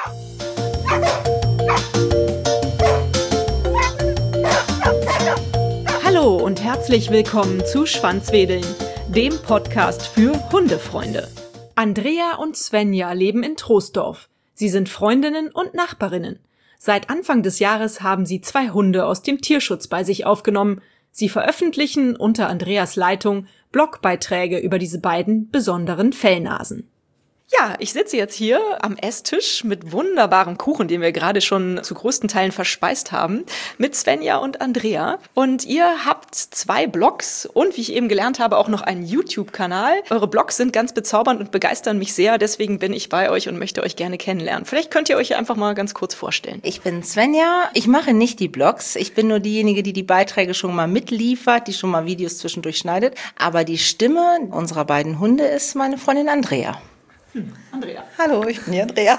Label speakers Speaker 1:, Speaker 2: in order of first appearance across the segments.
Speaker 1: Hallo und herzlich willkommen zu Schwanzwedeln, dem Podcast für Hundefreunde. Andrea und Svenja leben in Troisdorf. Sie sind Freundinnen und Nachbarinnen. Seit Anfang des Jahres haben sie 2 Hunde aus dem Tierschutz bei sich aufgenommen. Sie veröffentlichen unter Andreas Leitung Blogbeiträge über diese beiden besonderen Fellnasen. Ja, ich sitze jetzt hier am Esstisch mit wunderbarem Kuchen, den wir gerade schon zu größten Teilen verspeist haben, mit Svenja und Andrea. Und ihr habt 2 Blogs und, wie ich eben gelernt habe, auch noch einen YouTube-Kanal. Eure Blogs sind ganz bezaubernd und begeistern mich sehr, deswegen bin ich bei euch und möchte euch gerne kennenlernen. Vielleicht könnt ihr euch einfach mal ganz kurz vorstellen.
Speaker 2: Ich bin Svenja, ich mache nicht die Blogs, ich bin nur diejenige, die die Beiträge schon mal mitliefert, die schon mal Videos zwischendurch schneidet. Aber die Stimme unserer beiden Hunde ist meine Freundin Andrea.
Speaker 1: Andrea.
Speaker 3: Hallo, ich bin die Andrea.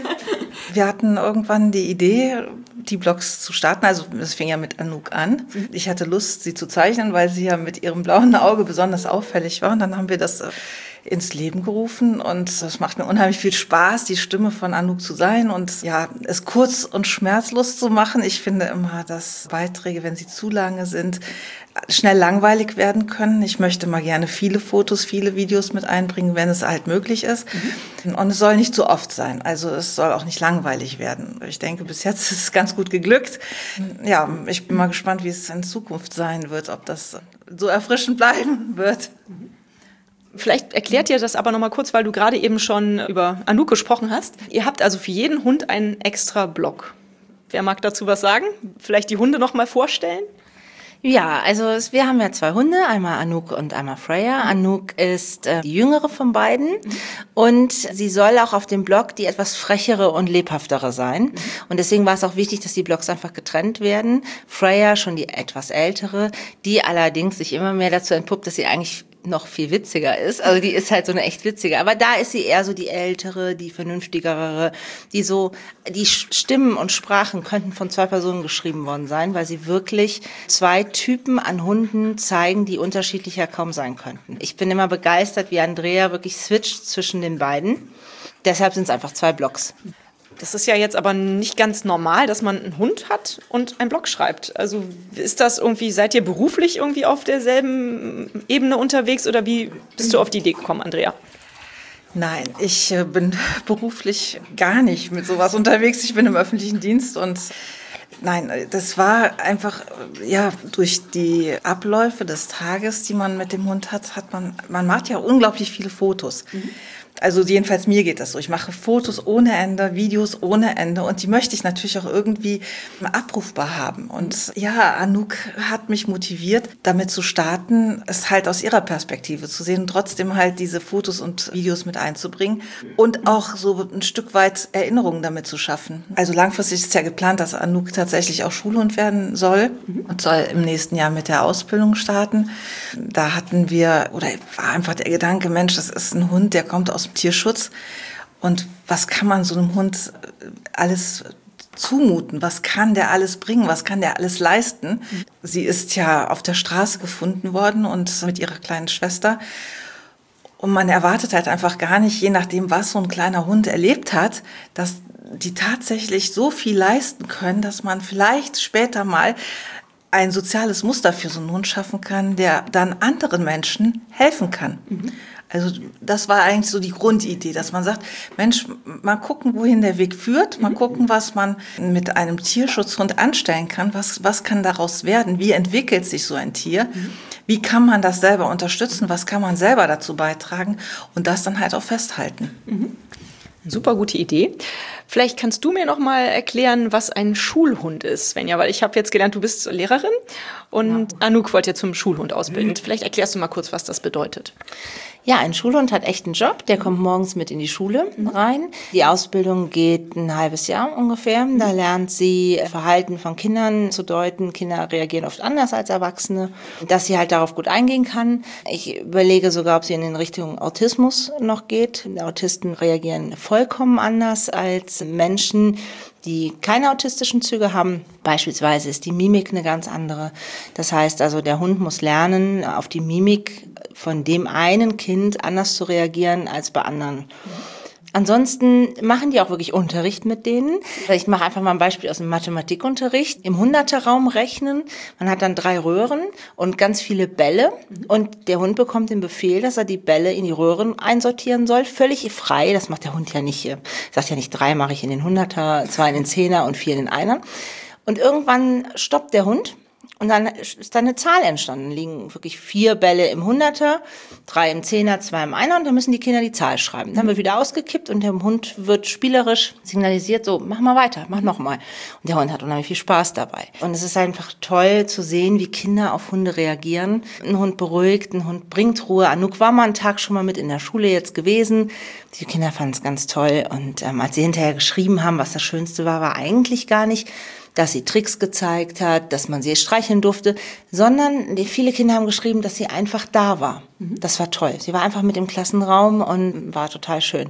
Speaker 3: Wir hatten irgendwann die Idee, die Blogs zu starten. Also es fing ja mit Anouk an. Ich hatte Lust, sie zu zeichnen, weil sie ja mit ihrem blauen Auge besonders auffällig war. Und dann haben wir das ins Leben gerufen und es macht mir unheimlich viel Spaß, die Stimme von Anouk zu sein und ja, es kurz und schmerzlos zu machen. Ich finde immer, dass Beiträge, wenn sie zu lange sind, schnell langweilig werden können. Ich möchte mal gerne viele Fotos, viele Videos mit einbringen, wenn es halt möglich ist. Und es soll nicht zu oft sein. Also es soll auch nicht langweilig werden. Ich denke, bis jetzt ist es ganz gut geglückt. Ja, ich bin mal gespannt, wie es in Zukunft sein wird, ob das so erfrischend bleiben wird.
Speaker 1: Vielleicht erklärt ihr das aber nochmal kurz, weil du gerade eben schon über Anouk gesprochen hast. Ihr habt also für jeden Hund einen extra Blog. Wer mag dazu was sagen? Vielleicht die Hunde nochmal vorstellen?
Speaker 2: Ja, also wir haben ja 2 Hunde, einmal Anouk und einmal Freya. Anouk ist die jüngere von beiden und sie soll auch auf dem Blog die etwas frechere und lebhaftere sein. Und deswegen war es auch wichtig, dass die Blogs einfach getrennt werden. Freya, schon die etwas ältere, die allerdings sich immer mehr dazu entpuppt, dass sie eigentlich noch viel witziger ist. Also die ist halt so eine echt witzige. Aber da ist sie eher so die ältere, die vernünftigere, die Stimmen und Sprachen könnten von 2 Personen geschrieben worden sein, weil sie wirklich 2 Typen an Hunden zeigen, die unterschiedlicher kaum sein könnten. Ich bin immer begeistert, wie Andrea wirklich switcht zwischen den beiden. Deshalb sind es einfach 2 Blogs.
Speaker 1: Das ist ja jetzt aber nicht ganz normal, dass man einen Hund hat und einen Blog schreibt. Also ist das irgendwie, seid ihr beruflich irgendwie auf derselben Ebene unterwegs oder wie bist du auf die Idee gekommen, Andrea?
Speaker 3: Nein, ich bin beruflich gar nicht mit sowas unterwegs. Ich bin im öffentlichen Dienst und nein, das war einfach, ja, durch die Abläufe des Tages, die man mit dem Hund hat, man macht ja unglaublich viele Fotos. Also jedenfalls mir geht das so. Ich mache Fotos ohne Ende, Videos ohne Ende und die möchte ich natürlich auch irgendwie abrufbar haben. Und ja, Anouk hat mich motiviert, damit zu starten, es halt aus ihrer Perspektive zu sehen und trotzdem halt diese Fotos und Videos mit einzubringen und auch so ein Stück weit Erinnerungen damit zu schaffen. Also langfristig ist ja geplant, dass Anouk tatsächlich auch Schulhund werden soll und soll im nächsten Jahr mit der Ausbildung starten. Da war einfach der Gedanke, Mensch, das ist ein Hund, der kommt aus dem Tierschutz. Und was kann man so einem Hund alles zumuten? Was kann der alles bringen? Was kann der alles leisten? Sie ist ja auf der Straße gefunden worden und mit ihrer kleinen Schwester. Und man erwartet halt einfach gar nicht, je nachdem, was so ein kleiner Hund erlebt hat, dass die tatsächlich so viel leisten können, dass man vielleicht später mal ein soziales Muster für so einen Hund schaffen kann, der dann anderen Menschen helfen kann. Also das war eigentlich so die Grundidee, dass man sagt, Mensch, mal gucken, wohin der Weg führt, mal gucken, was man mit einem Tierschutzhund anstellen kann, was kann daraus werden, wie entwickelt sich so ein Tier, wie kann man das selber unterstützen, was kann man selber dazu beitragen und das dann halt auch festhalten.
Speaker 1: Super gute Idee. Vielleicht kannst du mir noch mal erklären, was ein Schulhund ist, Svenja, weil ich habe jetzt gelernt, du bist Lehrerin und Anouk wollte ja zum Schulhund ausbilden. Vielleicht erklärst du mal kurz, was das bedeutet.
Speaker 2: Ja, ein Schulhund hat echt einen Job. Der kommt morgens mit in die Schule rein. Die Ausbildung geht ein halbes Jahr ungefähr. Da lernt sie Verhalten von Kindern zu deuten. Kinder reagieren oft anders als Erwachsene, dass sie halt darauf gut eingehen kann. Ich überlege sogar, ob sie in Richtung Autismus noch geht. Autisten reagieren vollkommen anders als Menschen, die keine autistischen Züge haben. Beispielsweise ist die Mimik eine ganz andere. Das heißt also, der Hund muss lernen, auf die Mimik von dem einen Kind anders zu reagieren als bei anderen. Ansonsten machen die auch wirklich Unterricht mit denen. Ich mache einfach mal ein Beispiel aus dem Mathematikunterricht. Im 100er-Raum rechnen. Man hat dann 3 Röhren und ganz viele Bälle. Und der Hund bekommt den Befehl, dass er die Bälle in die Röhren einsortieren soll. Völlig frei. Das macht der Hund ja nicht. Sagt ja nicht, 3 mache ich in den 100er, 2 in den 10er und 4 in den 1er. Und irgendwann stoppt der Hund. Und dann ist da eine Zahl entstanden. Liegen wirklich 4 Bälle im 100er, 3 im 10er, 2 im 1er und dann müssen die Kinder die Zahl schreiben. Dann wird wieder ausgekippt und dem Hund wird spielerisch signalisiert, so, mach mal weiter, mach noch mal. Und der Hund hat unheimlich viel Spaß dabei. Und es ist einfach toll zu sehen, wie Kinder auf Hunde reagieren. Ein Hund beruhigt, ein Hund bringt Ruhe. Anouk war mal einen Tag schon mal mit in der Schule jetzt gewesen. Die Kinder fanden es ganz toll. Und als sie hinterher geschrieben haben, was das Schönste war eigentlich gar nicht, dass sie Tricks gezeigt hat, dass man sie streicheln durfte, sondern viele Kinder haben geschrieben, dass sie einfach da war. Das war toll. Sie war einfach mit im Klassenraum und war total schön.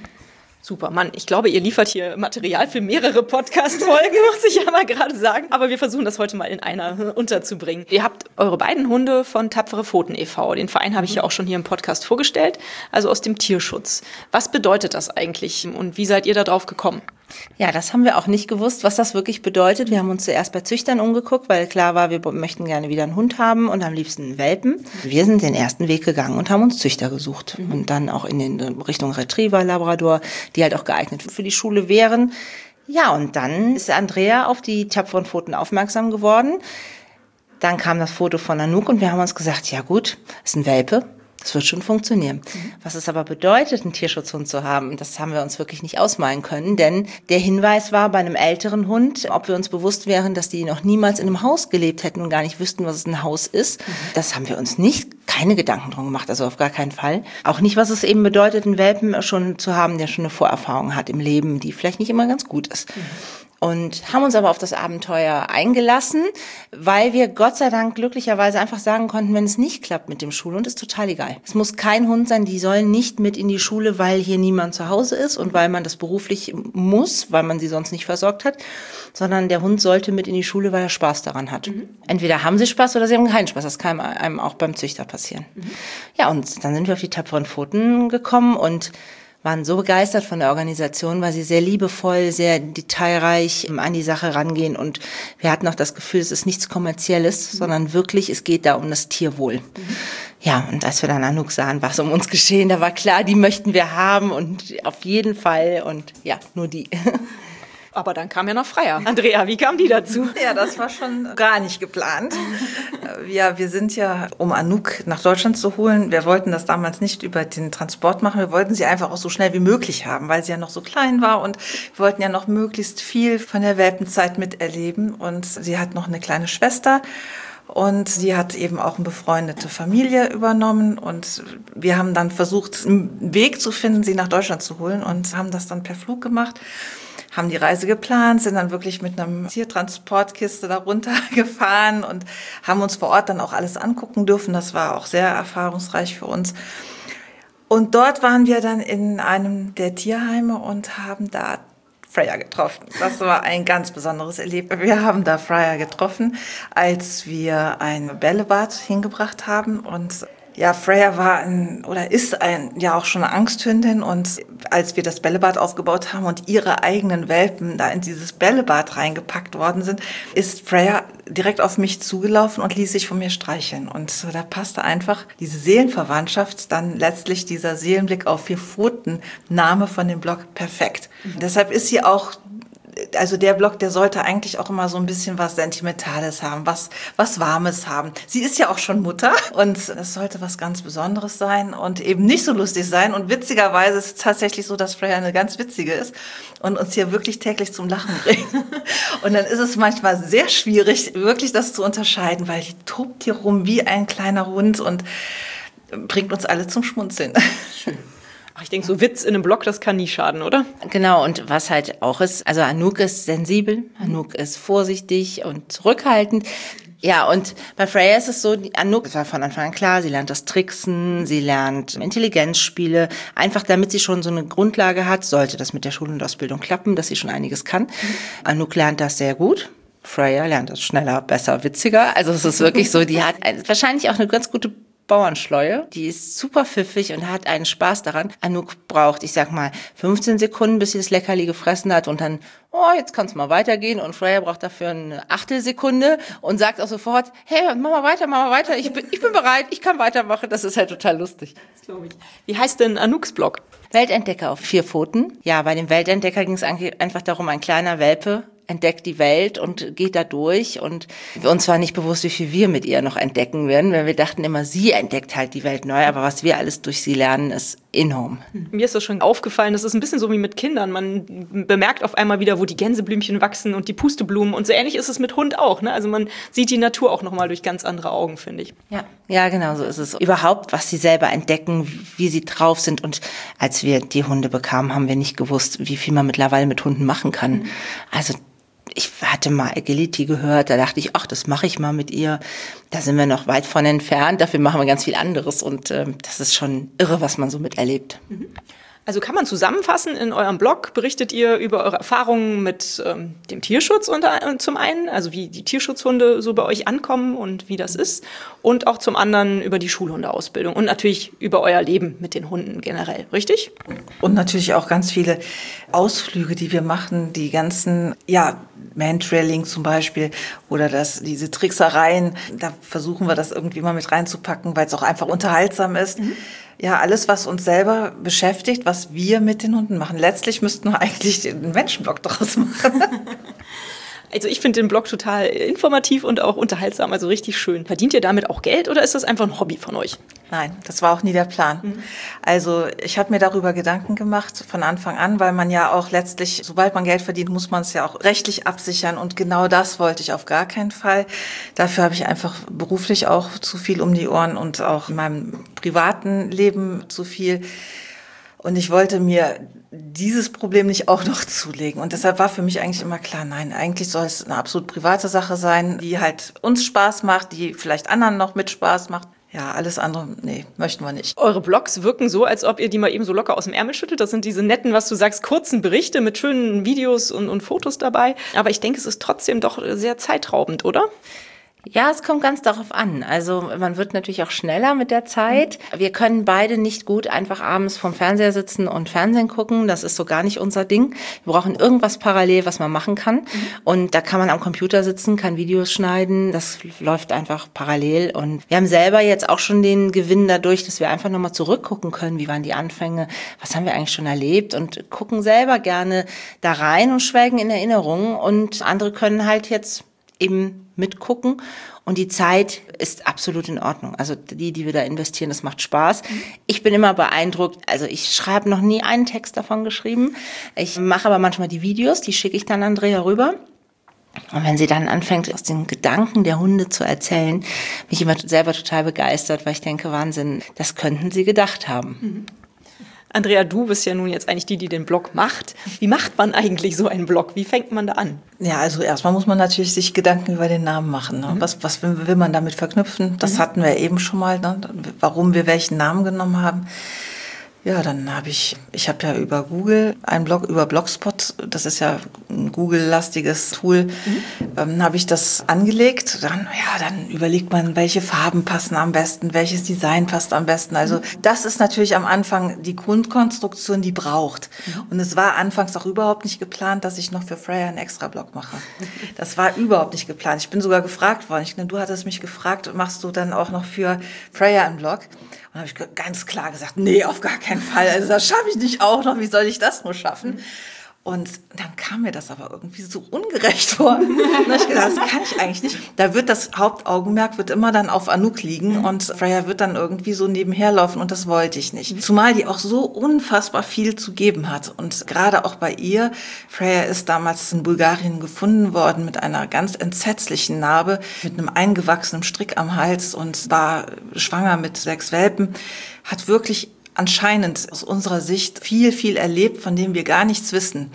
Speaker 1: Super, Mann, ich glaube, ihr liefert hier Material für mehrere Podcast-Folgen, muss ich ja mal gerade sagen. Aber wir versuchen das heute mal in einer unterzubringen. Ihr habt eure beiden Hunde von Tapfere Pfoten e.V. Den Verein habe ich ja auch schon hier im Podcast vorgestellt, also aus dem Tierschutz. Was bedeutet das eigentlich und wie seid ihr da drauf gekommen?
Speaker 2: Ja, das haben wir auch nicht gewusst, was das wirklich bedeutet. Wir haben uns zuerst bei Züchtern umgeguckt, weil klar war, wir möchten gerne wieder einen Hund haben und am liebsten einen Welpen. Wir sind den ersten Weg gegangen und haben uns Züchter gesucht. Und dann auch in Richtung Retriever, Labrador, die halt auch geeignet für die Schule wären. Ja, und dann ist Andrea auf die tapferen Pfoten aufmerksam geworden. Dann kam das Foto von Anouk und wir haben uns gesagt, ja gut, ist ein Welpe. Das wird schon funktionieren. Was es aber bedeutet, einen Tierschutzhund zu haben, das haben wir uns wirklich nicht ausmalen können, denn der Hinweis war bei einem älteren Hund, ob wir uns bewusst wären, dass die noch niemals in einem Haus gelebt hätten und gar nicht wüssten, was ein Haus ist. Das haben wir uns keine Gedanken drum gemacht, also auf gar keinen Fall. Auch nicht, was es eben bedeutet, einen Welpen schon zu haben, der schon eine Vorerfahrung hat im Leben, die vielleicht nicht immer ganz gut ist. Und haben uns aber auf das Abenteuer eingelassen, weil wir Gott sei Dank glücklicherweise einfach sagen konnten, wenn es nicht klappt mit dem Schulhund, ist total egal. Es muss kein Hund sein, die sollen nicht mit in die Schule, weil hier niemand zu Hause ist und weil man das beruflich muss, weil man sie sonst nicht versorgt hat, sondern der Hund sollte mit in die Schule, weil er Spaß daran hat. Entweder haben sie Spaß oder sie haben keinen Spaß. Das kann einem auch beim Züchter passieren. Ja, und dann sind wir auf die tapferen Pfoten gekommen und waren so begeistert von der Organisation, weil sie sehr liebevoll, sehr detailreich an die Sache rangehen und wir hatten auch das Gefühl, es ist nichts Kommerzielles, sondern wirklich, es geht da um das Tierwohl. Ja, und als wir dann Anouk sahen, war es um uns geschehen, da war klar, die möchten wir haben und auf jeden Fall und ja, nur die.
Speaker 1: Aber dann kam ja noch Freya. Andrea, wie kam die dazu?
Speaker 3: Ja, das war schon gar nicht geplant. Ja, wir sind ja, um Anouk nach Deutschland zu holen, wir wollten das damals nicht über den Transport machen, wir wollten sie einfach auch so schnell wie möglich haben, weil sie ja noch so klein war und wir wollten ja noch möglichst viel von der Welpenzeit miterleben und sie hat noch eine kleine Schwester. Und sie hat eben auch eine befreundete Familie übernommen und wir haben dann versucht, einen Weg zu finden, sie nach Deutschland zu holen und haben das dann per Flug gemacht, haben die Reise geplant, sind dann wirklich mit einer Tiertransportkiste da runtergefahren und haben uns vor Ort dann auch alles angucken dürfen. Das war auch sehr erfahrungsreich für uns. Und dort waren wir dann in einem der Tierheime und haben da Freya getroffen. Das war ein ganz besonderes Erlebnis. Wir haben da Freya getroffen, als wir ein Bällebad hingebracht haben und ja, Freya ist auch schon eine Angsthündin und als wir das Bällebad aufgebaut haben und ihre eigenen Welpen da in dieses Bällebad reingepackt worden sind, ist Freya direkt auf mich zugelaufen und ließ sich von mir streicheln. Und da passte einfach diese Seelenverwandtschaft, dann letztlich dieser Seelenblick auf 4 Pfoten, Name von dem Blog perfekt. Deshalb ist sie auch, also der Blog, der sollte eigentlich auch immer so ein bisschen was Sentimentales haben, was Warmes haben. Sie ist ja auch schon Mutter und es sollte was ganz Besonderes sein und eben nicht so lustig sein. Und witzigerweise ist es tatsächlich so, dass Freya eine ganz witzige ist und uns hier wirklich täglich zum Lachen bringt. Und dann ist es manchmal sehr schwierig, wirklich das zu unterscheiden, weil die tobt hier rum wie ein kleiner Hund und bringt uns alle zum Schmunzeln.
Speaker 1: Schön. Ach, ich denke, so Witz in einem Blog, das kann nie schaden, oder?
Speaker 2: Genau, und was halt auch ist, also Anouk ist sensibel, Anouk ist vorsichtig und zurückhaltend. Ja, und bei Freya ist es so, Anouk, das war von Anfang an klar, sie lernt das Tricksen, sie lernt Intelligenzspiele, einfach damit sie schon so eine Grundlage hat, sollte das mit der Schul- und Ausbildung klappen, dass sie schon einiges kann. Anouk lernt das sehr gut. Freya lernt das schneller, besser, witziger. Also es ist wirklich so, die hat wahrscheinlich auch eine ganz gute Bauernschleue. Die ist super pfiffig und hat einen Spaß daran. Anouk braucht, ich sag mal, 15 Sekunden, bis sie das Leckerli gefressen hat und dann, jetzt kann's mal weitergehen. Und Freya braucht dafür eine Achtelsekunde und sagt auch sofort, hey, mach mal weiter, ich bin bereit, ich kann weitermachen. Das ist halt total lustig.
Speaker 1: Das glaube ich. Wie heißt denn Anouks Blog?
Speaker 2: Weltentdecker auf 4 Pfoten. Ja, bei dem Weltentdecker ging es eigentlich einfach darum, ein kleiner Welpe entdeckt die Welt und geht da durch und uns war nicht bewusst, wie viel wir mit ihr noch entdecken werden, weil wir dachten immer, sie entdeckt halt die Welt neu, aber was wir alles durch sie lernen, ist enorm.
Speaker 1: Mir ist das schon aufgefallen, das ist ein bisschen so wie mit Kindern. Man bemerkt auf einmal wieder, wo die Gänseblümchen wachsen und die Pusteblumen und so ähnlich ist es mit Hund auch, ne? Also man sieht die Natur auch nochmal durch ganz andere Augen, finde ich.
Speaker 2: Ja, genau so ist es. Überhaupt, was sie selber entdecken, wie sie drauf sind und als wir die Hunde bekamen, haben wir nicht gewusst, wie viel man mittlerweile mit Hunden machen kann. Also ich hatte mal Agility gehört, da dachte ich, ach, das mache ich mal mit ihr. Da sind wir noch weit von entfernt, dafür machen wir ganz viel anderes und das ist schon irre, was man so miterlebt.
Speaker 1: Also kann man zusammenfassen, in eurem Blog berichtet ihr über eure Erfahrungen mit dem Tierschutz zum einen, also wie die Tierschutzhunde so bei euch ankommen und wie das ist und auch zum anderen über die Schulhundeausbildung und natürlich über euer Leben mit den Hunden generell, richtig?
Speaker 3: Und natürlich auch ganz viele Ausflüge, die wir machen, die ganzen, Mantrailing zum Beispiel oder diese Tricksereien, da versuchen wir das irgendwie mal mit reinzupacken, weil es auch einfach unterhaltsam ist. Ja, alles, was uns selber beschäftigt, was wir mit den Hunden machen. Letztlich müssten wir eigentlich einen Menschenblog draus machen.
Speaker 1: Also ich finde den Blog total informativ und auch unterhaltsam, also richtig schön. Verdient ihr damit auch Geld oder ist das einfach ein Hobby von euch?
Speaker 3: Nein, das war auch nie der Plan. Also ich habe mir darüber Gedanken gemacht von Anfang an, weil man ja auch letztlich, sobald man Geld verdient, muss man es ja auch rechtlich absichern und genau das wollte ich auf gar keinen Fall. Dafür habe ich einfach beruflich auch zu viel um die Ohren und auch in meinem privaten Leben zu viel. Und ich wollte mir dieses Problem nicht auch noch zulegen. Und deshalb war für mich eigentlich immer klar, nein, eigentlich soll es eine absolut private Sache sein, die halt uns Spaß macht, die vielleicht anderen noch mit Spaß macht. Ja, alles andere, nee, möchten wir nicht.
Speaker 1: Eure Blogs wirken so, als ob ihr die mal eben so locker aus dem Ärmel schüttelt. Das sind diese netten, was du sagst, kurzen Berichte mit schönen Videos und Fotos dabei. Aber ich denke, es ist trotzdem doch sehr zeitraubend, oder?
Speaker 2: Ja, es kommt ganz darauf an. Also man wird natürlich auch schneller mit der Zeit. Wir können beide nicht gut einfach abends vorm Fernseher sitzen und Fernsehen gucken. Das ist so gar nicht unser Ding. Wir brauchen irgendwas parallel, was man machen kann. Und da kann man am Computer sitzen, kann Videos schneiden. Das läuft einfach parallel. Und wir haben selber jetzt auch schon den Gewinn dadurch, dass wir einfach nochmal zurückgucken können. Wie waren die Anfänge? Was haben wir eigentlich schon erlebt? Und gucken selber gerne da rein und schwelgen in Erinnerungen. Und andere können halt jetzt eben mitgucken und die Zeit ist absolut in Ordnung. Also die wir da investieren, das macht Spaß. Ich bin immer beeindruckt, also ich schreibe noch nie einen Text davon geschrieben. Ich mache aber manchmal die Videos, die schicke ich dann Andrea rüber. Und wenn sie dann anfängt, aus den Gedanken der Hunde zu erzählen, bin ich immer selber total begeistert, weil ich denke, Wahnsinn, das könnten sie gedacht haben.
Speaker 1: Andrea, du bist ja nun jetzt eigentlich die den Blog macht. Wie macht man eigentlich so einen Blog? Wie fängt man da an?
Speaker 3: Ja, also erstmal muss man natürlich sich Gedanken über den Namen machen. Ne? Was will man damit verknüpfen? Das hatten wir eben schon mal, ne? Warum wir welchen Namen genommen haben. Ja, dann habe ich ja über Google einen Blog, über Blogspot, das ist ja ein Google-lastiges Tool, habe ich das angelegt. Dann überlegt man, welche Farben passen am besten, welches Design passt am besten. Also das ist natürlich am Anfang die Grundkonstruktion, die braucht. Und es war anfangs auch überhaupt nicht geplant, dass ich noch für Freya einen Extra-Blog mache. Das war überhaupt nicht geplant. Ich bin sogar gefragt worden. Du hattest mich gefragt, machst du dann auch noch für Freya einen Blog? Und habe ich ganz klar gesagt, nee, auf gar keinen Fall. Also das schaffe ich nicht auch noch. Wie soll ich das nur schaffen? Und dann kam mir das aber irgendwie so ungerecht vor. Und da habe ich gedacht, das kann ich eigentlich nicht. Da wird das Hauptaugenmerk wird immer dann auf Anouk liegen und Freya wird dann irgendwie so nebenher laufen und das wollte ich nicht. Zumal die auch so unfassbar viel zu geben hat. Und gerade auch bei ihr, Freya ist damals in Bulgarien gefunden worden mit einer ganz entsetzlichen Narbe, mit einem eingewachsenen Strick am Hals und war schwanger mit 6 Welpen, hat wirklich anscheinend aus unserer Sicht viel, viel erlebt, von dem wir gar nichts wissen.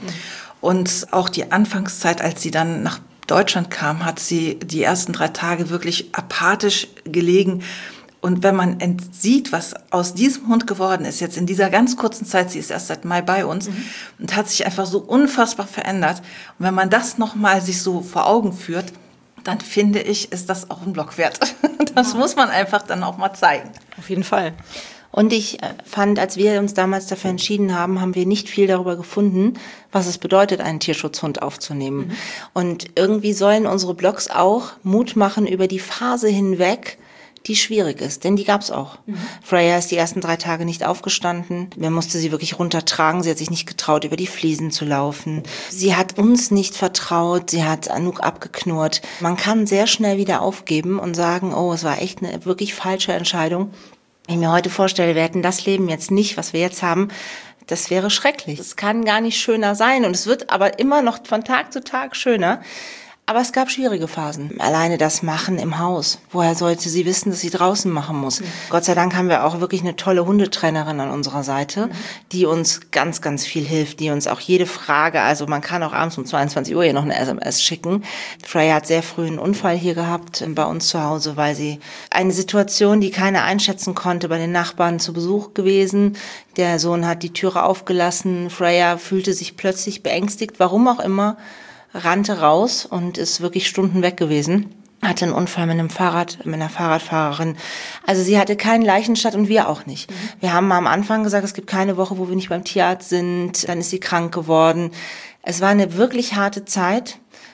Speaker 3: Und auch die Anfangszeit, als sie dann nach Deutschland kam, hat sie die ersten 3 Tage wirklich apathisch gelegen. Und wenn man sieht, was aus diesem Hund geworden ist, jetzt in dieser ganz kurzen Zeit, sie ist erst seit Mai bei uns und hat sich einfach so unfassbar verändert. Und wenn man das nochmal sich so vor Augen führt, dann finde ich, ist das auch ein Blog wert. Das muss man einfach dann auch mal zeigen.
Speaker 1: Auf jeden Fall.
Speaker 2: Und ich fand, als wir uns damals dafür entschieden haben, haben wir nicht viel darüber gefunden, was es bedeutet, einen Tierschutzhund aufzunehmen. Und irgendwie sollen unsere Blogs auch Mut machen über die Phase hinweg, die schwierig ist, denn die gab's auch. Freya ist die ersten 3 Tage nicht aufgestanden. Man musste sie wirklich runtertragen. Sie hat sich nicht getraut, über die Fliesen zu laufen. Sie hat uns nicht vertraut. Sie hat Anouk abgeknurrt. Man kann sehr schnell wieder aufgeben und sagen, oh, es war echt eine wirklich falsche Entscheidung. Wenn ich mir heute vorstelle, wir hätten das Leben jetzt nicht, was wir jetzt haben, das wäre schrecklich. Es kann gar nicht schöner sein und es wird aber immer noch von Tag zu Tag schöner. Aber es gab schwierige Phasen. Alleine das Machen im Haus. Woher sollte sie wissen, dass sie draußen machen muss? Gott sei Dank haben wir auch wirklich eine tolle Hundetrainerin an unserer Seite, die uns ganz, ganz viel hilft, die uns auch jede Frage, also man kann auch abends um 22 Uhr hier noch eine SMS schicken. Freya hat sehr früh einen Unfall hier gehabt bei uns zu Hause, weil sie eine Situation, die keiner einschätzen konnte, bei den Nachbarn zu Besuch gewesen. Der Sohn hat die Türe aufgelassen. Freya fühlte sich plötzlich beängstigt, warum auch immer, rannte raus und ist wirklich Stunden weg gewesen. Hatte einen Unfall mit einem Fahrrad, mit einer Fahrradfahrerin. Also sie hatte keinen Leichenstadt und wir auch nicht. Wir haben am Anfang gesagt, es gibt keine Woche, wo wir nicht beim Tierarzt sind. Dann ist sie krank geworden. Es war eine wirklich harte Zeit.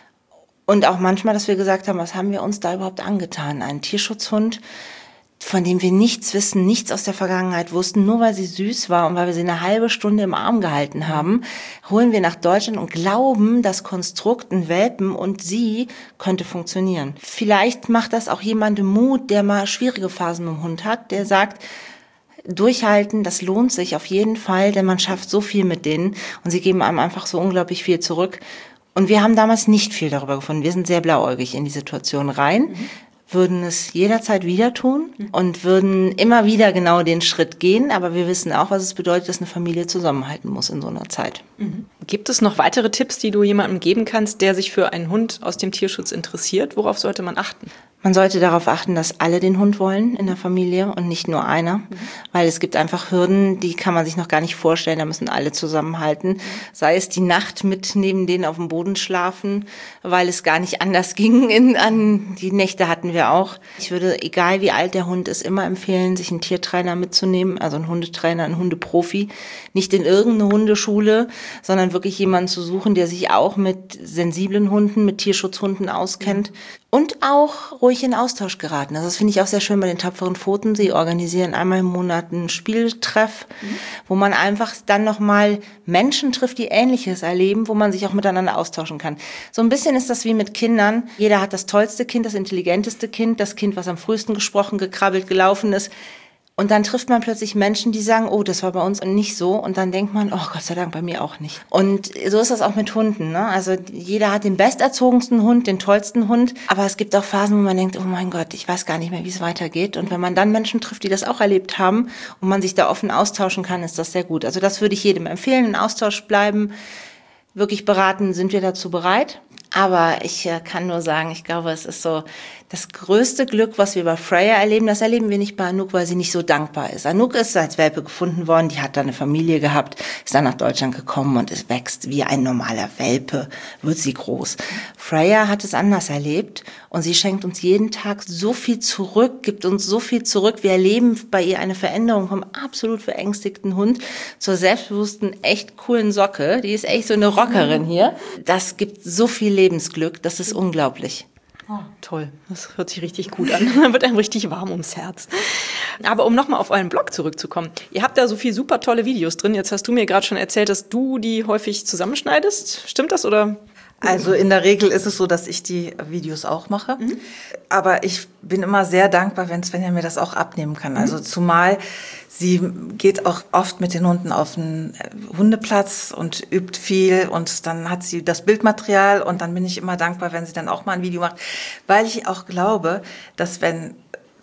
Speaker 2: Und auch manchmal, dass wir gesagt haben, was haben wir uns da überhaupt angetan? Ein Tierschutzhund, von dem wir nichts wissen, nichts aus der Vergangenheit wussten, nur weil sie süß war und weil wir sie eine halbe Stunde im Arm gehalten haben, holen wir nach Deutschland und glauben, das Konstrukt, ein Welpen und sie könnte funktionieren. Vielleicht macht das auch jemandem Mut, der mal schwierige Phasen mit dem Hund hat, der sagt, durchhalten, das lohnt sich auf jeden Fall, denn man schafft so viel mit denen und sie geben einem einfach so unglaublich viel zurück. Und wir haben damals nicht viel darüber gefunden. Wir sind sehr blauäugig in die Situation rein. Würden es jederzeit wieder tun und würden immer wieder genau den Schritt gehen. Aber wir wissen auch, was es bedeutet, dass eine Familie zusammenhalten muss in so einer Zeit.
Speaker 1: Gibt es noch weitere Tipps, die du jemandem geben kannst, der sich für einen Hund aus dem Tierschutz interessiert? Worauf sollte man achten?
Speaker 2: Man sollte darauf achten, dass alle den Hund wollen in der Familie und nicht nur einer, weil es gibt einfach Hürden, die kann man sich noch gar nicht vorstellen, da müssen alle zusammenhalten. Sei es die Nacht mit neben denen auf dem Boden schlafen, weil es gar nicht anders ging. Die Nächte hatten wir auch. Ich würde, egal wie alt der Hund ist, immer empfehlen, sich einen Tiertrainer mitzunehmen, also einen Hundetrainer, einen Hundeprofi. Nicht in irgendeine Hundeschule, sondern wirklich jemanden zu suchen, der sich auch mit sensiblen Hunden, mit Tierschutzhunden auskennt. Und auch ruhig in Austausch geraten. Also das finde ich auch sehr schön bei den Tapferen Pfoten. Sie organisieren einmal im Monat einen Spieltreff, wo man einfach dann nochmal Menschen trifft, die Ähnliches erleben, wo man sich auch miteinander austauschen kann. So ein bisschen ist das wie mit Kindern. Jeder hat das tollste Kind, das intelligenteste Kind, das Kind, was am frühesten gesprochen, gekrabbelt, gelaufen ist. Und dann trifft man plötzlich Menschen, die sagen, oh, das war bei uns nicht so. Und dann denkt man, oh Gott sei Dank, bei mir auch nicht. Und so ist das auch mit Hunden, ne? Also jeder hat den besterzogensten Hund, den tollsten Hund. Aber es gibt auch Phasen, wo man denkt, oh mein Gott, ich weiß gar nicht mehr, wie es weitergeht. Und wenn man dann Menschen trifft, die das auch erlebt haben und man sich da offen austauschen kann, ist das sehr gut. Also das würde ich jedem empfehlen, in Austausch bleiben. Wirklich beraten, sind wir dazu bereit. Aber ich kann nur sagen, ich glaube, es ist so das größte Glück, was wir bei Freya erleben. Das erleben wir nicht bei Anouk, weil sie nicht so dankbar ist. Anouk ist als Welpe gefunden worden, die hat da eine Familie gehabt, ist dann nach Deutschland gekommen und es wächst wie ein normaler Welpe, wird sie groß. Freya hat es anders erlebt und sie schenkt uns jeden Tag so viel zurück, gibt uns so viel zurück. Wir erleben bei ihr eine Veränderung vom absolut verängstigten Hund zur selbstbewussten, echt coolen Socke. Die ist echt so eine Rockerin hier. Das gibt so viel Lebensglück, das ist unglaublich.
Speaker 1: Oh, toll, das hört sich richtig gut an. Da wird einem richtig warm ums Herz. Aber um nochmal auf euren Blog zurückzukommen. Ihr habt da so viel super tolle Videos drin. Jetzt hast du mir gerade schon erzählt, dass du die häufig zusammenschneidest. Stimmt das oder?
Speaker 3: Also in der Regel ist es so, dass ich die Videos auch mache. Aber ich bin immer sehr dankbar, wenn Svenja mir das auch abnehmen kann. Also zumal sie geht auch oft mit den Hunden auf den Hundeplatz und übt viel. Und dann hat sie das Bildmaterial. Und dann bin ich immer dankbar, wenn sie dann auch mal ein Video macht. Weil ich auch glaube, dass wenn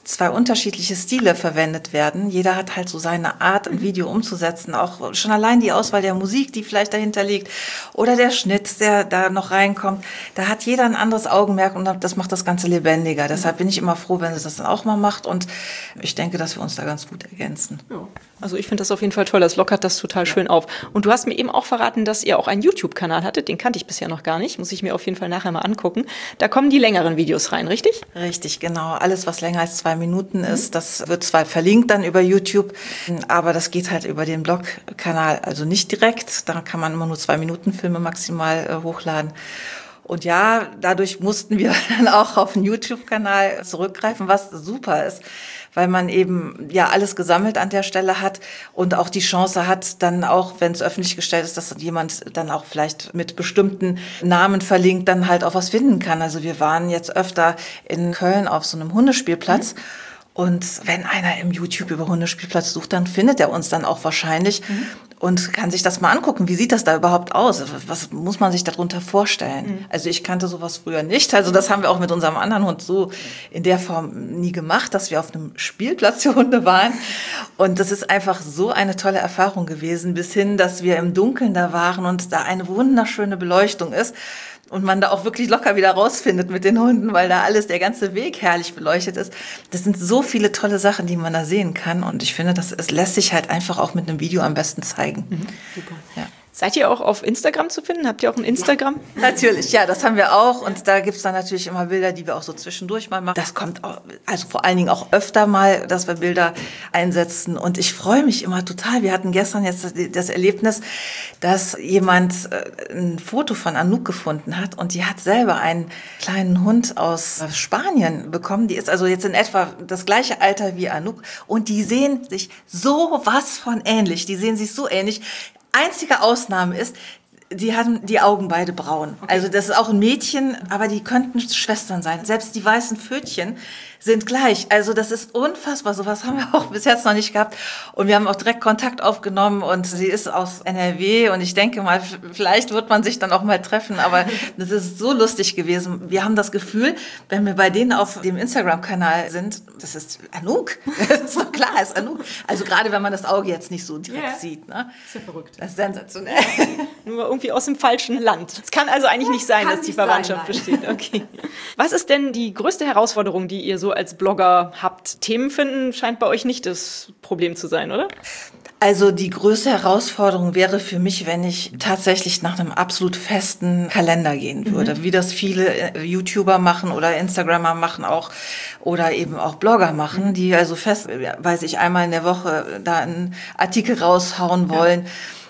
Speaker 3: 2 unterschiedliche Stile verwendet werden. Jeder hat halt so seine Art, ein Video umzusetzen. Auch schon allein die Auswahl der Musik, die vielleicht dahinter liegt, oder der Schnitt, der da noch reinkommt. Da hat jeder ein anderes Augenmerk und das macht das Ganze lebendiger. Deshalb bin ich immer froh, wenn sie das dann auch mal macht. Und ich denke, dass wir uns da ganz gut ergänzen.
Speaker 1: Ja. Also ich finde das auf jeden Fall toll. Das lockert das total schön auf. Und du hast mir eben auch verraten, dass ihr auch einen YouTube-Kanal hattet. Den kannte ich bisher noch gar nicht. Muss ich mir auf jeden Fall nachher mal angucken. Da kommen die längeren Videos rein, richtig?
Speaker 3: Richtig, genau. Alles, was länger als 2 Minuten ist, das wird zwar verlinkt dann über YouTube, aber das geht halt über den Blog-Kanal, also nicht direkt. Da kann man immer nur 2 Minuten Filme maximal hochladen. Und ja, dadurch mussten wir dann auch auf den YouTube-Kanal zurückgreifen, was super ist, weil man eben ja alles gesammelt an der Stelle hat und auch die Chance hat, dann auch, wenn es öffentlich gestellt ist, dass jemand dann auch vielleicht mit bestimmten Namen verlinkt, dann halt auch was finden kann. Also wir waren jetzt öfter in Köln auf so einem Hundespielplatz. Und wenn einer im YouTube über Hundespielplatz sucht, dann findet er uns dann auch wahrscheinlich und kann sich das mal angucken. Wie sieht das da überhaupt aus? Was muss man sich darunter vorstellen? Also ich kannte sowas früher nicht. Also das haben wir auch mit unserem anderen Hund so in der Form nie gemacht, dass wir auf einem Spielplatz für Hunde waren. Und das ist einfach so eine tolle Erfahrung gewesen, bis hin, dass wir im Dunkeln da waren und da eine wunderschöne Beleuchtung ist. Und man da auch wirklich locker wieder rausfindet mit den Hunden, weil da alles, der ganze Weg herrlich beleuchtet ist. Das sind so viele tolle Sachen, die man da sehen kann. Und ich finde, es lässt sich halt einfach auch mit einem Video am besten zeigen.
Speaker 1: Super.
Speaker 3: Ja.
Speaker 1: Seid ihr auch auf Instagram zu finden? Habt ihr auch ein Instagram?
Speaker 3: Natürlich, ja, das haben wir auch. Und da gibt's dann natürlich immer Bilder, die wir auch so zwischendurch mal machen. Das kommt auch, also vor allen Dingen auch öfter mal, dass wir Bilder einsetzen. Und ich freue mich immer total. Wir hatten gestern jetzt das Erlebnis, dass jemand ein Foto von Anouk gefunden hat. Und die hat selber einen kleinen Hund aus Spanien bekommen. Die ist also jetzt in etwa das gleiche Alter wie Anouk. Und die sehen sich so was von ähnlich. Die sehen sich so ähnlich. Einzige Ausnahme ist, die haben die Augen beide braun. Okay. Also das ist auch ein Mädchen, aber die könnten Schwestern sein. Selbst die weißen Pfötchen sind gleich. Also das ist unfassbar. Sowas haben wir auch bis jetzt noch nicht gehabt. Und wir haben auch direkt Kontakt aufgenommen und sie ist aus NRW und ich denke mal, vielleicht wird man sich dann auch mal treffen. Aber das ist so lustig gewesen. Wir haben das Gefühl, wenn wir bei denen auf dem Instagram-Kanal sind, das ist Anouk. Das ist doch klar, ist Anouk. Also gerade wenn man das Auge jetzt nicht so direkt sieht. Ne?
Speaker 1: Das ist ja verrückt.
Speaker 3: Das ist sensationell.
Speaker 1: Nur irgendwie aus dem falschen Land. Es kann also eigentlich nicht sein, dass die Verwandtschaft besteht. Okay. Was ist denn die größte Herausforderung, die ihr so als Blogger habt? Themen finden scheint bei euch nicht das Problem zu sein, oder?
Speaker 3: Also die größte Herausforderung wäre für mich, wenn ich tatsächlich nach einem absolut festen Kalender gehen würde, wie das viele YouTuber machen oder Instagrammer machen auch oder eben auch Blogger machen, die also fest, weiß ich, einmal in der Woche da einen Artikel raushauen wollen.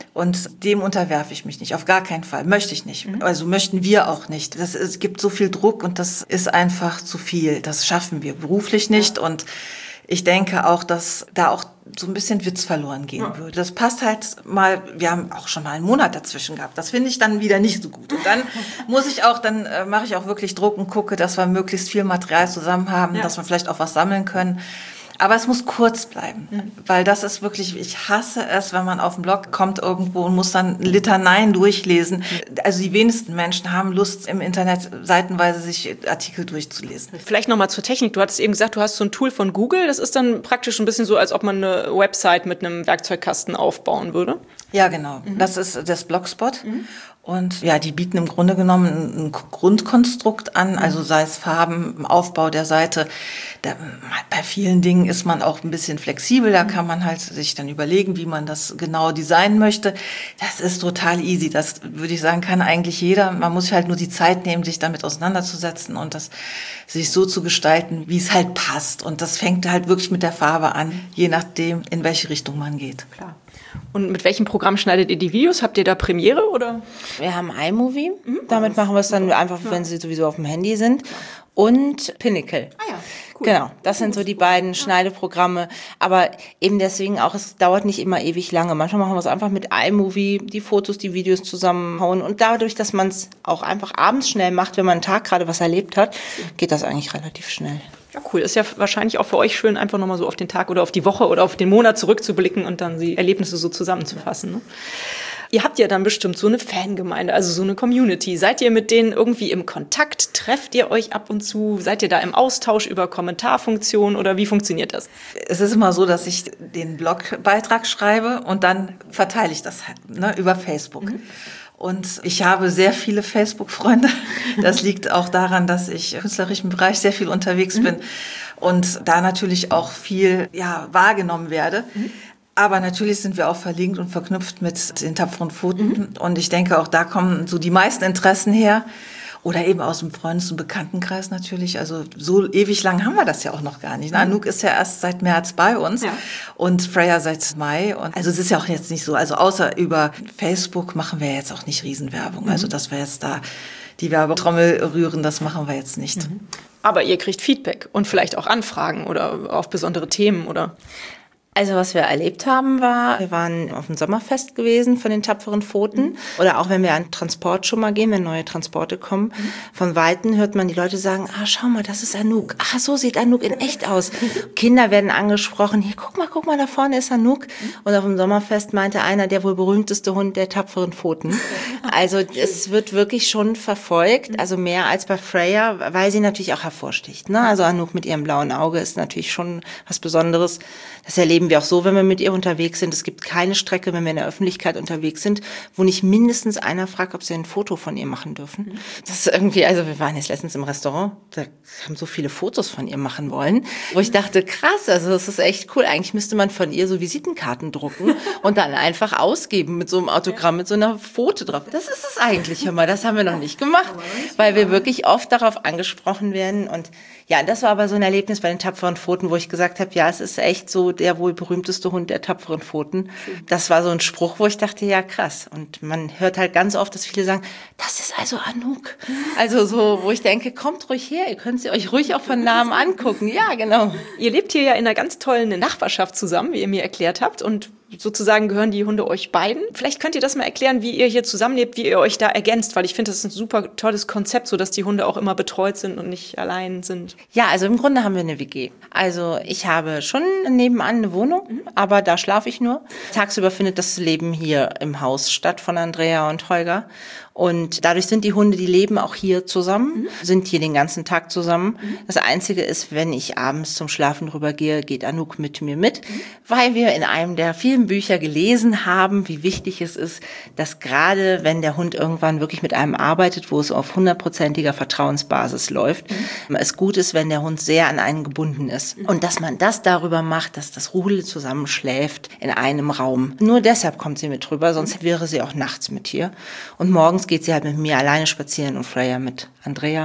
Speaker 3: Und dem unterwerfe ich mich nicht, auf gar keinen Fall. Möchte ich nicht. Also möchten wir auch nicht. Es gibt so viel Druck und das ist einfach zu viel. Das schaffen wir beruflich nicht. Und ich denke auch, dass da auch so ein bisschen Witz verloren gehen würde. Das passt halt mal, wir haben auch schon mal einen Monat dazwischen gehabt. Das finde ich dann wieder nicht so gut. Und dann mache ich auch wirklich Druck und gucke, dass wir möglichst viel Material zusammen haben, dass wir vielleicht auch was sammeln können. Aber es muss kurz bleiben, weil das ist wirklich, ich hasse es, wenn man auf den Blog kommt irgendwo und muss dann Litaneien durchlesen. Also die wenigsten Menschen haben Lust, im Internet seitenweise sich Artikel durchzulesen.
Speaker 1: Vielleicht nochmal zur Technik. Du hattest eben gesagt, du hast so ein Tool von Google. Das ist dann praktisch ein bisschen so, als ob man eine Website mit einem Werkzeugkasten aufbauen würde.
Speaker 3: Ja, genau. Das ist das Blogspot. Und ja, die bieten im Grunde genommen ein Grundkonstrukt an, also sei es Farben, Aufbau der Seite. Bei vielen Dingen ist man auch ein bisschen flexibel, da kann man halt sich dann überlegen, wie man das genau designen möchte. Das ist total easy, das würde ich sagen, kann eigentlich jeder. Man muss halt nur die Zeit nehmen, sich damit auseinanderzusetzen und das sich so zu gestalten, wie es halt passt. Und das fängt halt wirklich mit der Farbe an, je nachdem, in welche Richtung man geht.
Speaker 1: Klar. Und mit welchem Programm schneidet ihr die Videos? Habt ihr da Premiere oder?
Speaker 2: Wir haben iMovie. Damit machen wir es dann einfach, wenn sie sowieso auf dem Handy sind. Und Pinnacle.
Speaker 1: Ah ja, cool.
Speaker 2: Genau, das sind so die beiden Schneideprogramme. Aber eben deswegen auch, es dauert nicht immer ewig lange. Manchmal machen wir es einfach mit iMovie, die Fotos, die Videos zusammenhauen. Und dadurch, dass man es auch einfach abends schnell macht, wenn man einen Tag gerade was erlebt hat, geht das eigentlich relativ schnell.
Speaker 1: Ja, cool. Ist ja wahrscheinlich auch für euch schön, einfach nochmal so auf den Tag oder auf die Woche oder auf den Monat zurückzublicken und dann die Erlebnisse so zusammenzufassen. Ne? Ihr habt ja dann bestimmt so eine Fangemeinde, also so eine Community. Seid ihr mit denen irgendwie im Kontakt? Trefft ihr euch ab und zu? Seid ihr da im Austausch über Kommentarfunktionen oder wie funktioniert das?
Speaker 3: Es ist immer so, dass ich den Blogbeitrag schreibe und dann verteile ich das halt, über Facebook. Und ich habe sehr viele Facebook-Freunde. Das liegt auch daran, dass ich im künstlerischen Bereich sehr viel unterwegs bin und da natürlich auch viel wahrgenommen werde. Aber natürlich sind wir auch verlinkt und verknüpft mit den tapferen Pfoten. Und ich denke, auch da kommen so die meisten Interessen her. Oder eben aus dem Freundes- und Bekanntenkreis natürlich. Also so ewig lang haben wir das ja auch noch gar nicht. Anouk ist ja erst seit März bei uns und Freya seit Mai. Und also es ist ja auch jetzt nicht so, also außer über Facebook machen wir jetzt auch nicht Riesenwerbung. Also dass wir jetzt da die Werbetrommel rühren, das machen wir jetzt nicht.
Speaker 1: Aber ihr kriegt Feedback und vielleicht auch Anfragen oder auf besondere Themen, oder?
Speaker 2: Also was wir erlebt haben war, wir waren auf dem Sommerfest gewesen von den tapferen Pfoten. Oder auch wenn wir an Transport schon mal gehen, wenn neue Transporte kommen. Von Weitem hört man die Leute sagen, schau mal, das ist Anouk. So sieht Anouk in echt aus. Kinder werden angesprochen, hier, guck mal, da vorne ist Anouk. Und auf dem Sommerfest meinte einer, der wohl berühmteste Hund der tapferen Pfoten. Also es wird wirklich schon verfolgt, also mehr als bei Freya, weil sie natürlich auch hervorsticht. Ne? Also Anouk mit ihrem blauen Auge ist natürlich schon was Besonderes. Das erleben wir auch so, wenn wir mit ihr unterwegs sind. Es gibt keine Strecke, wenn wir in der Öffentlichkeit unterwegs sind, wo nicht mindestens einer fragt, ob sie ein Foto von ihr machen dürfen. Das ist irgendwie, also wir waren jetzt letztens im Restaurant, da haben so viele Fotos von ihr machen wollen, wo ich dachte, krass, also das ist echt cool. Eigentlich müsste man von ihr so Visitenkarten drucken und dann einfach ausgeben mit so einem Autogramm, mit so einer Foto drauf. Das ist es eigentlich, hör mal, das haben wir noch nicht gemacht, weil wir wirklich oft darauf angesprochen werden. Und ja, das war aber so ein Erlebnis bei den tapferen Pfoten, wo ich gesagt habe, ja, es ist echt so der wohl berühmteste Hund der tapferen Pfoten. Das war so ein Spruch, wo ich dachte, ja, krass. Und man hört halt ganz oft, dass viele sagen, das ist also Anouk. Also so, wo ich denke, kommt ruhig her, ihr könnt sie euch ruhig auch von Namen angucken. Ja, genau.
Speaker 1: Ihr lebt hier ja in einer ganz tollen Nachbarschaft zusammen, wie ihr mir erklärt habt, und sozusagen gehören die Hunde euch beiden. Vielleicht könnt ihr das mal erklären, wie ihr hier zusammenlebt, wie ihr euch da ergänzt, weil ich finde, das ist ein super tolles Konzept, so dass die Hunde auch immer betreut sind und nicht allein sind.
Speaker 2: Ja, also im Grunde haben wir eine WG. Also ich habe schon nebenan eine Wohnung, aber da schlafe ich nur. Tagsüber findet das Leben hier im Haus statt von Andrea und Holger. Und dadurch sind die Hunde, die leben auch hier zusammen, sind hier den ganzen Tag zusammen. Das Einzige ist, wenn ich abends zum Schlafen rübergehe, geht Anouk mit mir mit, weil wir in einem der vielen Bücher gelesen haben, wie wichtig es ist, dass gerade wenn der Hund irgendwann wirklich mit einem arbeitet, wo es auf 100%iger Vertrauensbasis läuft, es gut ist, wenn der Hund sehr an einen gebunden ist. Und dass man das darüber macht, dass das Rudel zusammen schläft in einem Raum. Nur deshalb kommt sie mit rüber, sonst wäre sie auch nachts mit hier. Und morgens geht sie halt mit mir alleine spazieren und Freya mit Andrea.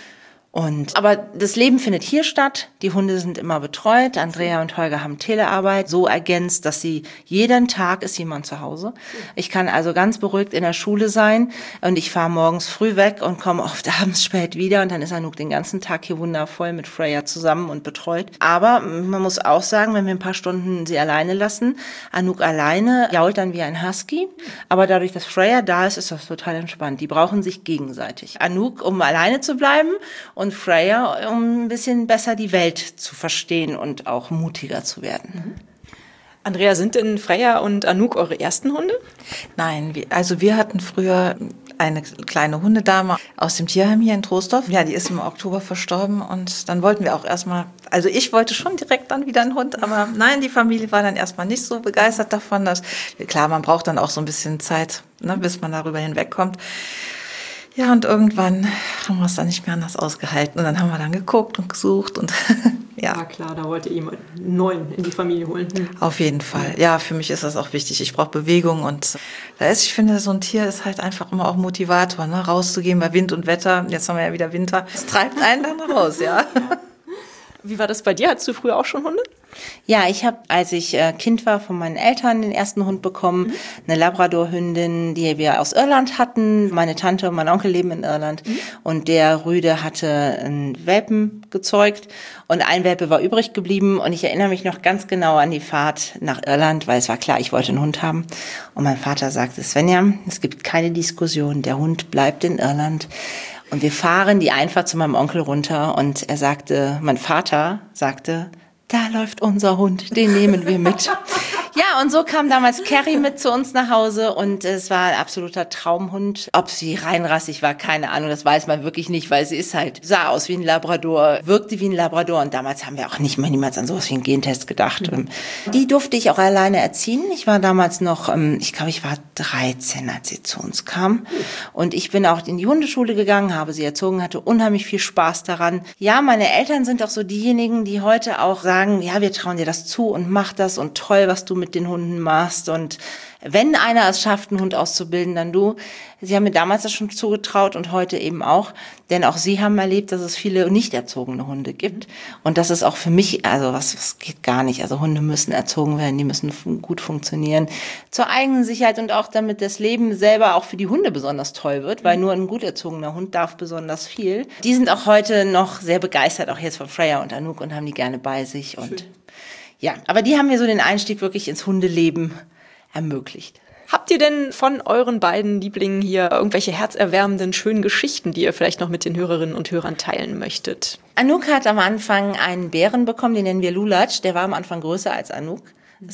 Speaker 2: Aber das Leben findet hier statt. Die Hunde sind immer betreut. Andrea und Holger haben Telearbeit so ergänzt, dass sie jeden Tag ist jemand zu Hause. Ich kann also ganz beruhigt in der Schule sein und ich fahre morgens früh weg und komme oft abends spät wieder und dann ist Anouk den ganzen Tag hier wundervoll mit Freya zusammen und betreut. Aber man muss auch sagen, wenn wir ein paar Stunden sie alleine lassen, Anouk alleine jault dann wie ein Husky. Aber dadurch, dass Freya da ist, ist das total entspannt. Die brauchen sich gegenseitig. Anouk, um alleine zu bleiben, und Freya, um ein bisschen besser die Welt zu verstehen und auch mutiger zu werden.
Speaker 1: Andrea, sind denn Freya und Anouk eure ersten Hunde?
Speaker 3: Nein, wir hatten früher eine kleine Hundedame aus dem Tierheim hier in Troisdorf. Ja, die ist im Oktober verstorben und dann wollten wir auch erstmal, also ich wollte schon direkt dann wieder einen Hund, aber nein, die Familie war dann erstmal nicht so begeistert davon. Klar, man braucht dann auch so ein bisschen Zeit, bis man darüber hinwegkommt. Ja, und irgendwann haben wir es dann nicht mehr anders ausgehalten. Und dann haben wir dann geguckt und gesucht und ja.
Speaker 1: Ja klar, da wollt ihr jemanden neuen in die Familie holen.
Speaker 3: Auf jeden Fall. Ja, für mich ist das auch wichtig. Ich brauche Bewegung und ich finde, so ein Tier ist halt einfach immer auch Motivator, rauszugehen bei Wind und Wetter. Jetzt haben wir ja wieder Winter. Es treibt einen dann raus, ja.
Speaker 1: Wie war das bei dir? Hattest du früher auch schon Hunde?
Speaker 2: Ja, ich habe, als ich Kind war, von meinen Eltern den ersten Hund bekommen. Eine Labrador-Hündin, die wir aus Irland hatten. Meine Tante und mein Onkel leben in Irland. Und der Rüde hatte einen Welpen gezeugt. Und ein Welpe war übrig geblieben. Und ich erinnere mich noch ganz genau an die Fahrt nach Irland, weil es war klar, ich wollte einen Hund haben. Und mein Vater sagte, Svenja, es gibt keine Diskussion. Der Hund bleibt in Irland. Und wir fahren die Einfahrt zu meinem Onkel runter. Und mein Vater sagte, da läuft unser Hund, den nehmen wir mit. Ja, und so kam damals Carrie mit zu uns nach Hause und es war ein absoluter Traumhund. Ob sie reinrassig war, keine Ahnung, das weiß man wirklich nicht, weil sie sah aus wie ein Labrador, wirkte wie ein Labrador und damals haben wir auch niemals an sowas wie einen Gentest gedacht. Die durfte ich auch alleine erziehen. Ich war damals noch, ich glaube, ich war 13, als sie zu uns kam und ich bin auch in die Hundeschule gegangen, habe sie erzogen, hatte unheimlich viel Spaß daran. Ja, meine Eltern sind auch so diejenigen, die heute auch sagen, ja, wir trauen dir das zu und mach das und toll, was du mit den Hunden machst und wenn einer es schafft, einen Hund auszubilden, dann du. Sie haben mir damals das schon zugetraut und heute eben auch, denn auch sie haben erlebt, dass es viele nicht erzogene Hunde gibt und das ist auch für mich, also was geht gar nicht, also Hunde müssen erzogen werden, die müssen gut funktionieren, zur eigenen Sicherheit und auch damit das Leben selber auch für die Hunde besonders toll wird, weil nur ein gut erzogener Hund darf besonders viel. Die sind auch heute noch sehr begeistert, auch jetzt von Freya und Anouk und haben die gerne bei sich und ja, aber die haben mir so den Einstieg wirklich ins Hundeleben ermöglicht.
Speaker 1: Habt ihr denn von euren beiden Lieblingen hier irgendwelche herzerwärmenden, schönen Geschichten, die ihr vielleicht noch mit den Hörerinnen und Hörern teilen möchtet?
Speaker 2: Anouk hat am Anfang einen Bären bekommen, den nennen wir Lulatsch. Der war am Anfang größer als Anouk.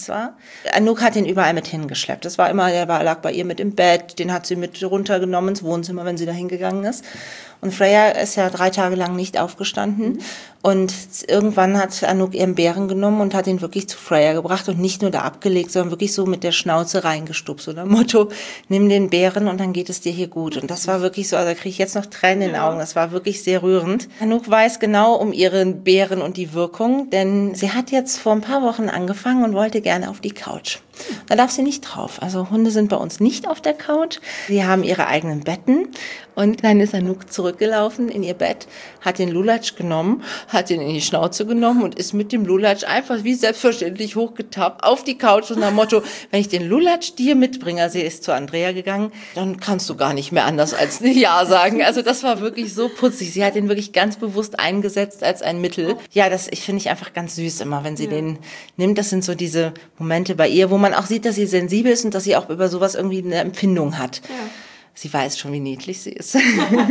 Speaker 2: Anouk hat ihn überall mit hingeschleppt. Der lag bei ihr mit im Bett, den hat sie mit runtergenommen ins Wohnzimmer, wenn sie da hingegangen ist. Und Freya ist ja 3 Tage lang nicht aufgestanden. Und irgendwann hat Anouk ihren Bären genommen und hat ihn wirklich zu Freya gebracht und nicht nur da abgelegt, sondern wirklich so mit der Schnauze reingestupst. So nach Motto, nimm den Bären und dann geht es dir hier gut. Und das war wirklich so, also da kriege ich jetzt noch Tränen in den Augen. Das war wirklich sehr rührend. Anouk weiß genau um ihren Bären und die Wirkung, denn sie hat jetzt vor ein paar Wochen angefangen und wollte gerne auf die Couch. Da darf sie nicht drauf. Also Hunde sind bei uns nicht auf der Couch. Sie haben ihre eigenen Betten. Und dann ist Anouk zurückgelaufen in ihr Bett, hat den Lulatsch genommen, hat ihn in die Schnauze genommen und ist mit dem Lulatsch einfach wie selbstverständlich hochgetappt auf die Couch und nach Motto, wenn ich den Lulatsch dir mitbringe, sie ist zu Andrea gegangen, dann kannst du gar nicht mehr anders als Ja sagen. Also das war wirklich so putzig. Sie hat ihn wirklich ganz bewusst eingesetzt als ein Mittel. Ja, ich finde ich einfach ganz süß immer, wenn sie den nimmt. Das sind so diese Momente bei ihr, wo man auch sieht, dass sie sensibel ist und dass sie auch über sowas irgendwie eine Empfindung hat. Ja. Sie weiß schon, wie niedlich sie ist.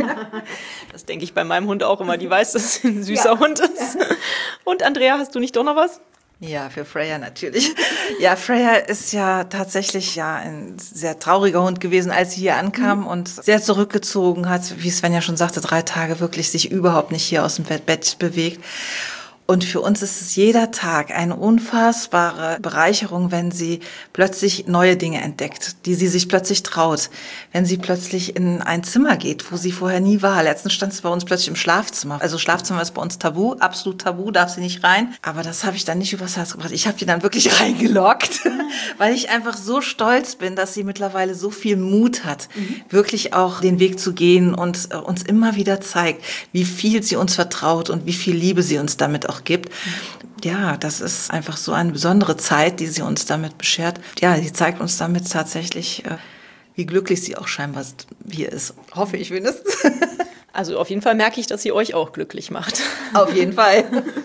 Speaker 1: Das denke ich bei meinem Hund auch immer. Die weiß, dass sie ein süßer Hund ist. Und Andrea, hast du nicht doch noch was?
Speaker 3: Ja, für Freya natürlich. Ja, Freya ist ja tatsächlich ein sehr trauriger Hund gewesen, als sie hier ankam und sehr zurückgezogen hat, wie Sven ja schon sagte, 3 Tage wirklich sich überhaupt nicht hier aus dem Bett bewegt. Und für uns ist es jeder Tag eine unfassbare Bereicherung, wenn sie plötzlich neue Dinge entdeckt, die sie sich plötzlich traut. Wenn sie plötzlich in ein Zimmer geht, wo sie vorher nie war. Letztens stand sie bei uns plötzlich im Schlafzimmer. Also Schlafzimmer ist bei uns tabu, absolut tabu, darf sie nicht rein. Aber das habe ich dann nicht übers Herz gebracht. Ich habe die dann wirklich reingelockt, weil ich einfach so stolz bin, dass sie mittlerweile so viel Mut hat, wirklich auch den Weg zu gehen und uns immer wieder zeigt, wie viel sie uns vertraut und wie viel Liebe sie uns damit auch gibt. Ja, das ist einfach so eine besondere Zeit, die sie uns damit beschert. Ja, sie zeigt uns damit tatsächlich, wie glücklich sie auch scheinbar hier ist. Hoffe ich wenigstens.
Speaker 1: Also auf jeden Fall merke ich, dass sie euch auch glücklich macht.
Speaker 3: Auf jeden Fall.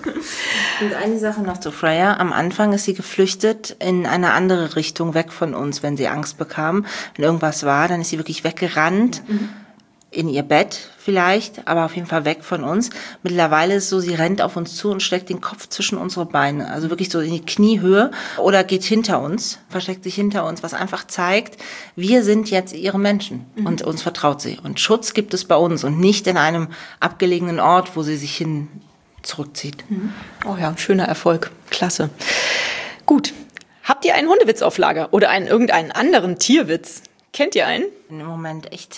Speaker 2: Und eine Sache noch zu Freya. Am Anfang ist sie geflüchtet in eine andere Richtung, weg von uns, wenn sie Angst bekam. Wenn irgendwas war, dann ist sie wirklich weggerannt. In ihr Bett vielleicht, aber auf jeden Fall weg von uns. Mittlerweile ist es so, sie rennt auf uns zu und steckt den Kopf zwischen unsere Beine, also wirklich so in die Kniehöhe oder geht hinter uns, versteckt sich hinter uns, was einfach zeigt, wir sind jetzt ihre Menschen und uns vertraut sie. Und Schutz gibt es bei uns und nicht in einem abgelegenen Ort, wo sie sich hin zurückzieht.
Speaker 1: Oh ja, schöner Erfolg. Klasse. Gut. Habt ihr einen Hundewitz auf Lager oder irgendeinen anderen Tierwitz? Kennt ihr einen?
Speaker 2: Im Moment echt,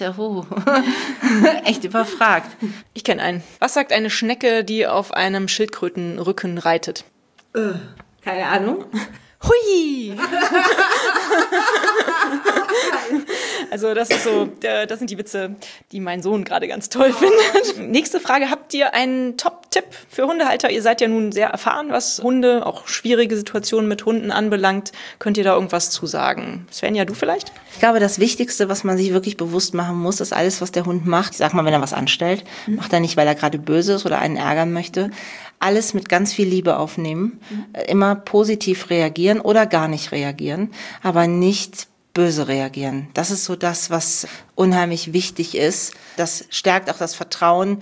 Speaker 2: echt überfragt.
Speaker 1: Ich kenne einen. Was sagt eine Schnecke, die auf einem Schildkrötenrücken reitet?
Speaker 2: Keine Ahnung.
Speaker 1: Hui! Also das ist so, das sind die Witze, die mein Sohn gerade ganz toll findet. Nächste Frage, habt ihr einen Top-Tipp für Hundehalter? Ihr seid ja nun sehr erfahren, was Hunde, auch schwierige Situationen mit Hunden anbelangt. Könnt ihr da irgendwas zu sagen? Svenja, du vielleicht?
Speaker 2: Ich glaube, das Wichtigste, was man sich wirklich bewusst machen muss, ist alles, was der Hund macht. Ich sag mal, wenn er was anstellt, macht er nicht, weil er gerade böse ist oder einen ärgern möchte. Alles mit ganz viel Liebe aufnehmen, immer positiv reagieren oder gar nicht reagieren, aber nicht böse reagieren. Das ist so das, was unheimlich wichtig ist. Das stärkt auch das Vertrauen.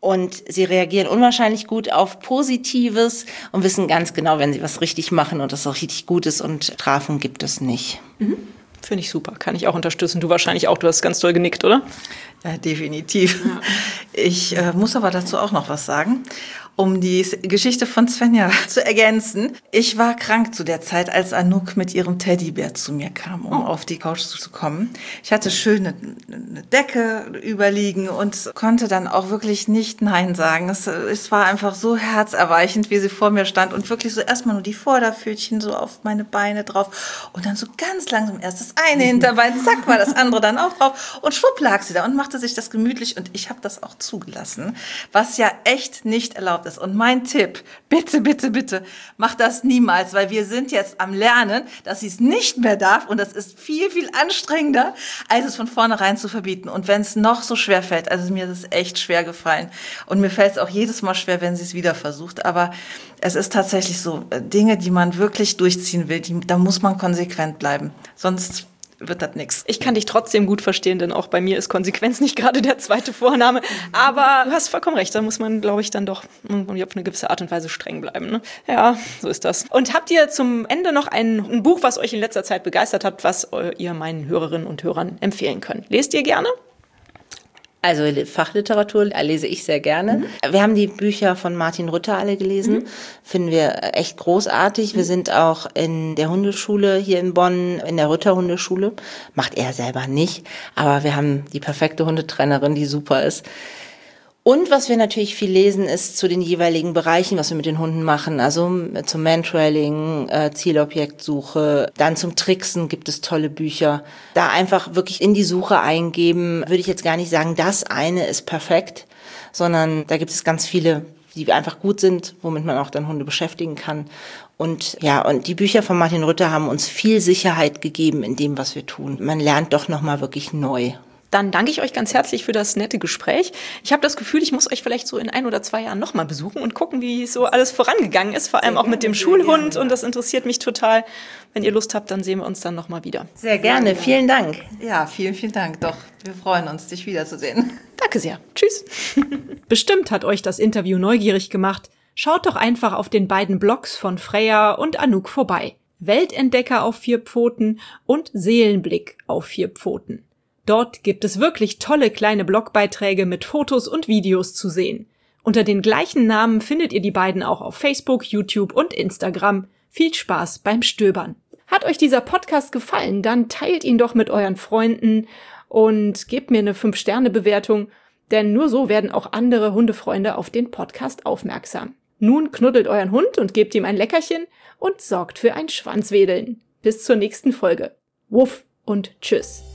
Speaker 2: Und sie reagieren unwahrscheinlich gut auf Positives und wissen ganz genau, wenn sie was richtig machen und das auch richtig gut ist, und Strafen gibt es nicht.
Speaker 1: Finde ich super, kann ich auch unterstützen. Du wahrscheinlich auch, du hast ganz doll genickt, oder?
Speaker 3: Ja, definitiv. Ja. Ich muss aber dazu auch noch was sagen, um die Geschichte von Svenja zu ergänzen. Ich war krank zu der Zeit, als Anouk mit ihrem Teddybär zu mir kam, um auf die Couch zu kommen. Ich hatte schön eine Decke überliegen und konnte dann auch wirklich nicht Nein sagen. Es war einfach so herzerweichend, wie sie vor mir stand und wirklich so erstmal nur die Vorderpfötchen so auf meine Beine drauf und dann so ganz langsam erst das eine Hinterbein, zack, war das andere dann auch drauf und schwupp lag sie da und machte sich das gemütlich und ich habe das auch zugelassen, was ja echt nicht erlaubt ist. Und mein Tipp, bitte, bitte, bitte, mach das niemals, weil wir sind jetzt am Lernen, dass sie es nicht mehr darf und das ist viel, viel anstrengender, als es von vornherein zu verbieten. Und wenn es noch so schwer fällt, also mir ist es echt schwer gefallen und mir fällt es auch jedes Mal schwer, wenn sie es wieder versucht, aber es ist tatsächlich so, Dinge, die man wirklich durchziehen will, da muss man konsequent bleiben, sonst wird das nix.
Speaker 1: Ich kann dich trotzdem gut verstehen, denn auch bei mir ist Konsequenz nicht gerade der zweite Vorname. Aber du hast vollkommen recht, da muss man, glaube ich, dann doch irgendwie auf eine gewisse Art und Weise streng bleiben. Ne? Ja, so ist das. Und habt ihr zum Ende noch ein Buch, was euch in letzter Zeit begeistert habt, was ihr meinen Hörerinnen und Hörern empfehlen könnt? Lest ihr gerne?
Speaker 2: Also Fachliteratur lese ich sehr gerne. Wir haben die Bücher von Martin Rütter alle gelesen. Finden wir echt großartig. Wir sind auch in der Hundeschule hier in Bonn, in der Rütter Hundeschule. Macht er selber nicht, aber wir haben die perfekte Hundetrainerin, die super ist. Und was wir natürlich viel lesen, ist zu den jeweiligen Bereichen, was wir mit den Hunden machen. Also zum Mantrailing, Zielobjektsuche, dann zum Tricksen gibt es tolle Bücher. Da einfach wirklich in die Suche eingeben, würde ich jetzt gar nicht sagen, das eine ist perfekt, sondern da gibt es ganz viele, die einfach gut sind, womit man auch dann Hunde beschäftigen kann. Und ja, und die Bücher von Martin Rütter haben uns viel Sicherheit gegeben in dem, was wir tun. Man lernt doch nochmal wirklich neu.
Speaker 1: Dann danke ich euch ganz herzlich für das nette Gespräch. Ich habe das Gefühl, ich muss euch vielleicht so in 1 oder 2 Jahren nochmal besuchen und gucken, wie so alles vorangegangen ist, vor allem auch mit dem Schulhund. Und das interessiert mich total. Wenn ihr Lust habt, dann sehen wir uns dann nochmal wieder.
Speaker 2: Sehr gerne, vielen Dank.
Speaker 3: Ja, vielen, vielen Dank. Doch, wir freuen uns, dich wiederzusehen.
Speaker 1: Danke sehr. Tschüss. Bestimmt hat euch das Interview neugierig gemacht. Schaut doch einfach auf den beiden Blogs von Freya und Anouk vorbei. Weltentdecker auf 4 Pfoten und Seelenblick auf 4 Pfoten. Dort gibt es wirklich tolle kleine Blogbeiträge mit Fotos und Videos zu sehen. Unter den gleichen Namen findet ihr die beiden auch auf Facebook, YouTube und Instagram. Viel Spaß beim Stöbern. Hat euch dieser Podcast gefallen, dann teilt ihn doch mit euren Freunden und gebt mir eine 5-Sterne-Bewertung, denn nur so werden auch andere Hundefreunde auf den Podcast aufmerksam. Nun knuddelt euren Hund und gebt ihm ein Leckerchen und sorgt für ein Schwanzwedeln. Bis zur nächsten Folge. Wuff und tschüss.